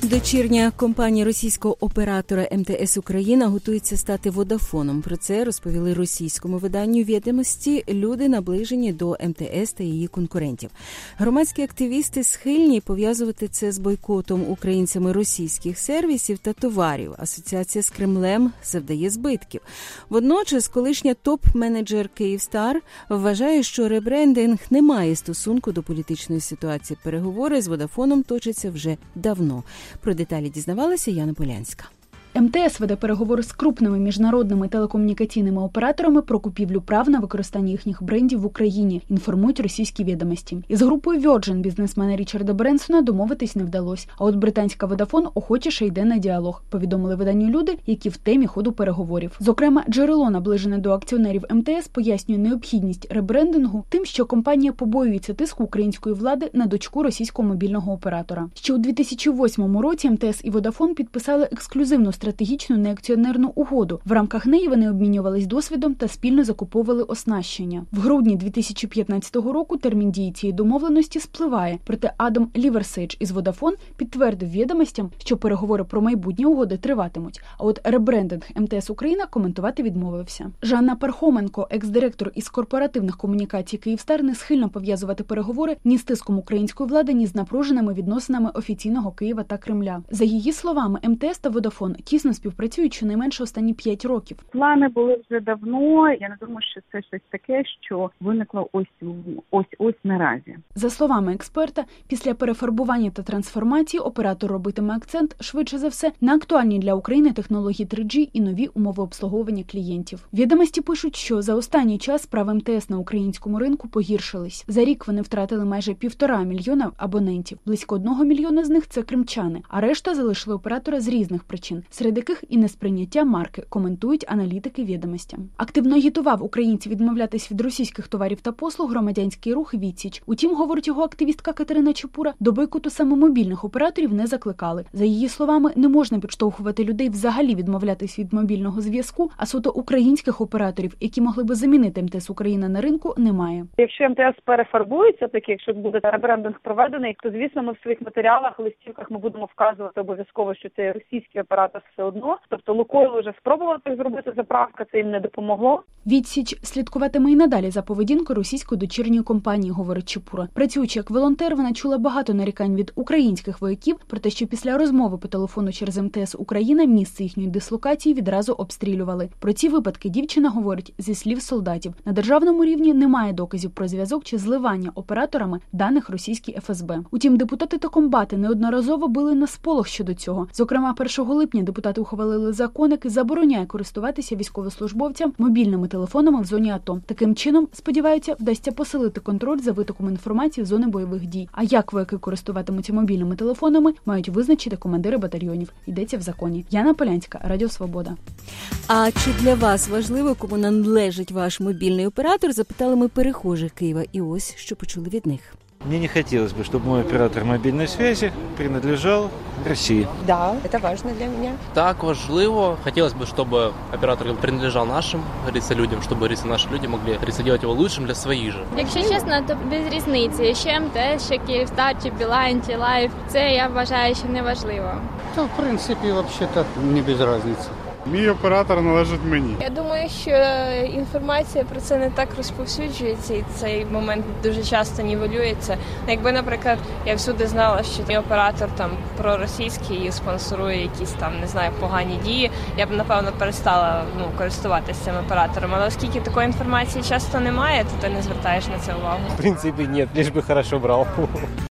Дочірня компанія російського оператора МТС Україна готується стати Водафоном. Про це розповіли російському виданню «Відомості» люди, наближені до МТС та її конкурентів. Громадські активісти схильні пов'язувати це з бойкотом українцями російських сервісів та товарів. Асоціація з Кремлем завдає збитків. Водночас колишня топ-менеджер «Київстар» вважає, що ребрендинг не має стосунку до політичної ситуації. Переговори з Водафоном точаться вже давно. Про деталі дізнавалася Яна Полянська. МТС веде переговори з крупними міжнародними телекомунікаційними операторами про купівлю прав на використання їхніх брендів в Україні, інформують російські відомості. Із групою Virgin бізнесмена Річарда Бренсона домовитись не вдалося. А от британська Vodafone охочіше йде на діалог, повідомили виданню люди, які в темі ходу переговорів. Зокрема, джерело, наближене до акціонерів МТС, пояснює необхідність ребрендингу тим, що компанія побоюється тиску української влади на дочку російського мобільного оператора. Ще у 2008 році МТС і Vodafone підписали ексклюзивну стратегічну неакціонерну угоду. В рамках неї вони обмінювались досвідом та спільно закуповували оснащення. В грудні 2015 року термін дії цієї домовленості спливає, проте Адам Ліверсейдж із Vodafone підтвердив відомостям, що переговори про майбутні угоди триватимуть. А от ребрендинг МТС Україна коментувати відмовився. Жанна Пархоменко, екс-директор із корпоративних комунікацій «Київстар», не схильна пов'язувати переговори ні з тиском української влади, ні з напруженими відносинами офіційного Києва та Кремля. За її словами, МТС та Vodafone тісно співпрацюють щонайменше останні 5 років. Плани були вже давно. Я не думаю, що це щось таке, що виникло ось наразі. За словами експерта, після перефарбування та трансформації оператор робитиме акцент, швидше за все, на актуальні для України технології 3G і нові умови обслуговування клієнтів. Відомості пишуть, що за останній час справи МТС на українському ринку погіршились. За рік вони втратили майже 1,5 мільйона абонентів. Близько 1 мільйона з них – це кримчани, а решта залишили оператора з різних причин, серед яких і несприйняття марки, коментують аналітики відомостям. Активно агітував українців відмовлятись від російських товарів та послуг громадянський рух «Відсіч». Утім, говорить його активістка Катерина Чепура, до бойкоту саме мобільних операторів не закликали. За її словами, не можна підштовхувати людей взагалі відмовлятись від мобільного зв'язку, а суто українських операторів, які могли би замінити МТС Україна на ринку, немає. Якщо МТС перефарбується, таки, якщо буде ребрендинг проведений, то, звісно, ми в своїх матеріалах, листівках ми будемо вказувати обов'язково, що це російський оператор все одно. Тобто Лукойл вже спробував так зробити, заправка, це їм не допомогло. «Відсіч» слідкуватиме і надалі за поведінкою російської дочірньої компанії, говорить Чепура. Працюючи як волонтер, вона чула багато нарікань від українських вояків про те, що після розмови по телефону через МТС Україна місце їхньої дислокації відразу обстрілювали. Про ці випадки дівчина говорить зі слів солдатів. На державному рівні немає доказів про зв'язок чи зливання операторами даних російській ФСБ. Утім, депутати та комбати неодноразово били на сполох щодо цього. Зокрема, 1 липня депутати ухвалили закон, який забороняє користуватися військовослужбовцям мобільними телефонами в зоні АТО. Таким чином, сподіваються, вдасться посилити контроль за витоком інформації з зони бойових дій. А як вояки користуватимуться мобільними телефонами, мають визначити командири батальйонів. Йдеться в законі. Яна Полянська, Радіо Свобода. А чи для вас важливо, кому належить ваш мобільний оператор, запитали ми перехожих Києва. І ось, що почули від них. Мне не хотелось бы, чтобы мой оператор мобильной связи принадлежал России. Да, это важно для меня. Так, важливо. Хотелось бы, чтобы оператор принадлежал нашим, говорится, людям, чтобы, говорится, наши люди могли, говорится, делать его лучшим для своих же. Якщо чесно, то без різниці. Ще МТС, ще Київстар, чи Білайн, чи Лайф. Це, я вважаю, що не важливо. Та, в принципі, взагалі, не без різниці. Мій оператор належить мені. Я думаю, що інформація про це не так розповсюджується, і цей момент дуже часто нівелюється. Якби, наприклад, я всюди знала, що мій оператор там проросійський і спонсорує якісь там, не знаю, погані дії, я б, напевно, перестала користуватися цим оператором. Але оскільки такої інформації часто немає, то ти не звертаєш на це увагу. В принципі, ні, лиш би хорошо брав.